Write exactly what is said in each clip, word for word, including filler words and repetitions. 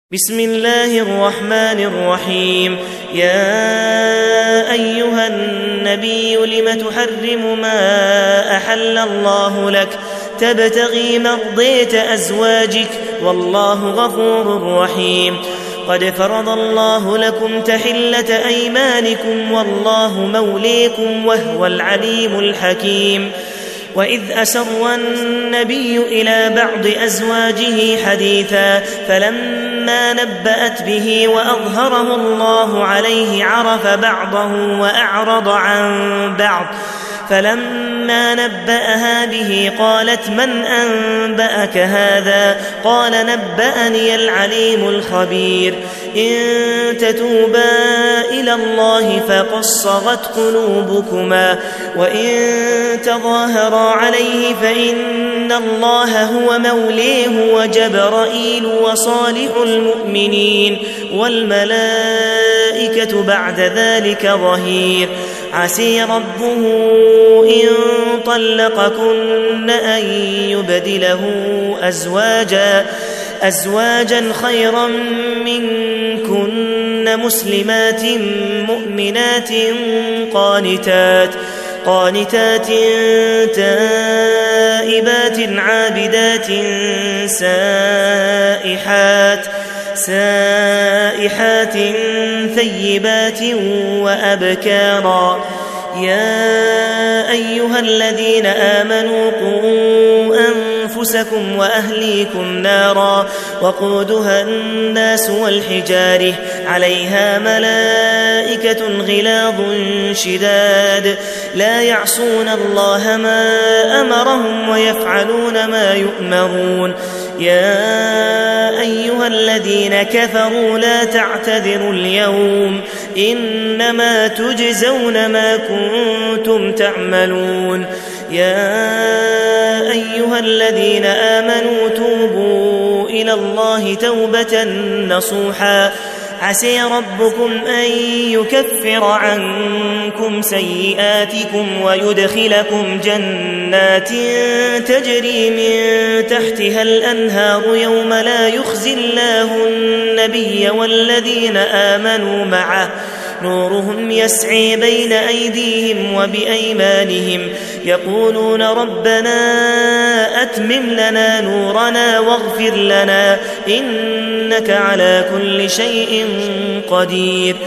بسم الله الرحمن الرحيم. يا أيها النبي لم تحرم ما أحل الله لك تبتغي مرضية أزواجك والله غفور رحيم. قد فرض الله لكم تحلة أيمانكم والله موليكم وهو العليم الحكيم. وإذ أسر النبي إلى بعض أزواجه حديثا فلما نبأت به وأظهره الله عليه عرف بعضه وأعرض عن بعض فلما نبأها به قالت من أنبأك هذا؟ قال نبأني العليم الخبير. إن تتوبا إلى الله فقد صغت قلوبكما وإن تظاهرا عليه فإن الله هو موليه وجبرائيل وصالح المؤمنين والملائكة بعد ذلك ظهير. عسي ربه إن طلقكن أن يبدله أزواجا أزواجا خيرا منكن مسلمات مؤمنات قانتات قانتات تائبات عابدات سائحات سائحات ثيبات وأبكارا. يا أيها الذين آمنوا قوا أنفسكم وأهليكم نارا وقودها الناس والحجارة عليها ملائكة غلاظ شداد لا يعصون الله ما أمرهم ويفعلون ما يؤمرون. يا أيها الذين كفروا لا تعتذروا اليوم إنما تجزون ما كنتم تعملون. يا أيها الذين آمنوا توبوا إلى الله توبة نصوحا عسى ربكم أن يكفر عنكم سيئاتكم ويدخلكم جنات تجري من تحتها الأنهار يوم لا يخزي الله النبي والذين آمنوا معه نورهم يسعي بين أيديهم وبأيمانهم يقولون ربنا أتمم لنا نورنا واغفر لنا إنك على كل شيء قدير.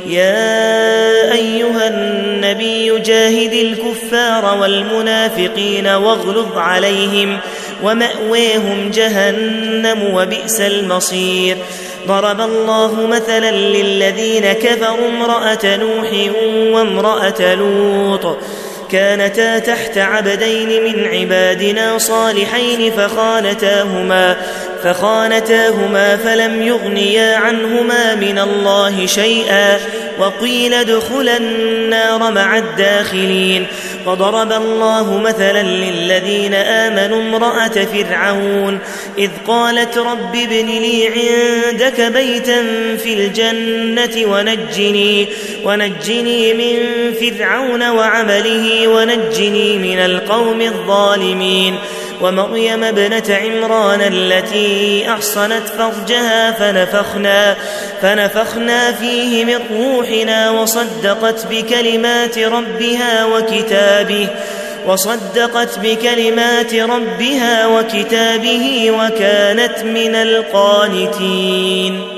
يا أيها النبي جاهد الكفار والمنافقين واغلظ عليهم ومأويهم جهنم وبئس المصير. ضرب الله مثلا للذين كفروا امرأة نوح وامرأة لوط كانتا تحت عبدين من عبادنا صالحين فخانتاهما فخانتاهما فلم يغنيا عنهما من الله شيئا وقيل ادخلا النار مع الداخلين. وضرب الله مثلا للذين آمنوا امرأة فرعون إذ قالت رب ابن لي عندك بيتا في الجنة ونجني, ونجني من فرعون وعمله ونجني من القوم الظالمين. ومريم ابنة عمران التي أحصنت فرجها فنفخنا, فنفخنا فيه من روحنا وصدقت بكلمات ربها وكتابه وصدقت بكلمات ربها وكتابه وكانت من القانتين.